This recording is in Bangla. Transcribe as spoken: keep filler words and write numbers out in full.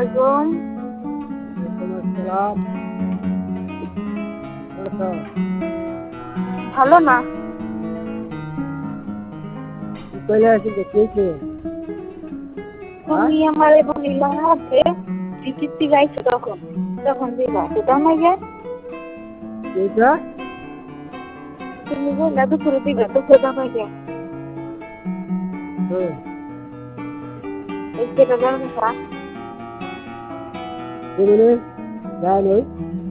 আলাইকুম। ওয়ালাইকুম আসসালাম। আচ্ছা, ভালো না? কি কইলে আছি দেখেছি? হ্যাঁ? তুমি আমারে বলিলা যে বিচিত্রি গাইছো তখন তখন দিবা তো দাও না গে। এইটা? তুমি বললা দুপুরে দিবা দুপুরে দাও না গে। হুম। এই যেটা দাও না এগুলো দেয় নেই।